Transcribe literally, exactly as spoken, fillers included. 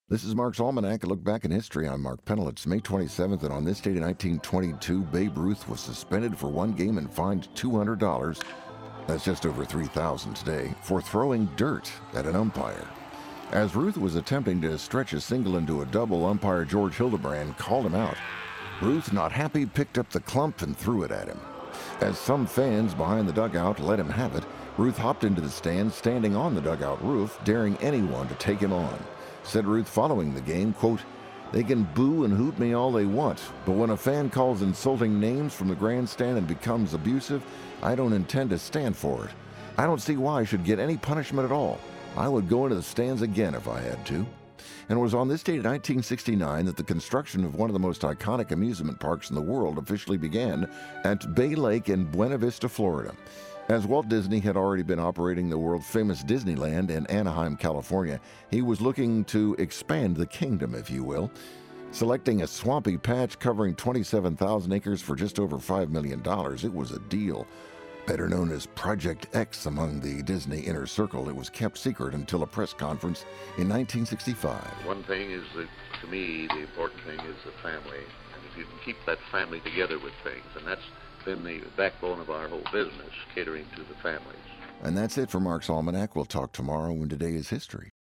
This is Mark's Almanac, a look back in history. I'm Mark Pennell. It's May twenty-seventh, and on this date in nineteen twenty-two, Babe Ruth was suspended for one game and fined two hundred dollars. That's just over three thousand dollars today, for throwing dirt at an umpire. As Ruth was attempting to stretch a single into a double, umpire George Hildebrand called him out. Ruth, not happy, picked up the clump and threw it at him. As some fans behind the dugout let him have it, Ruth hopped into the stands, standing on the dugout roof, daring anyone to take him on. Said Ruth following the game, quote, "They can boo and hoot me all they want, but when a fan calls insulting names from the grandstand and becomes abusive, I don't intend to stand for it. I don't see why I should get any punishment at all. I would go into the stands again if I had to." And it was on this date in nineteen sixty-nine that the construction of one of the most iconic amusement parks in the world officially began at Bay Lake in Buena Vista, Florida. As Walt Disney had already been operating the world-famous Disneyland in Anaheim, California, he was looking to expand the kingdom, if you will. Selecting a swampy patch covering twenty-seven thousand acres for just over five million dollars, it was a deal. Better known as Project X among the Disney inner circle, it was kept secret until a press conference in nineteen sixty-five. One thing is that, to me, the important thing is the family. And if you can keep that family together with things, and that's been the backbone of our whole business, catering to the families. And that's it for Mark's Almanac. We'll talk tomorrow when today is history.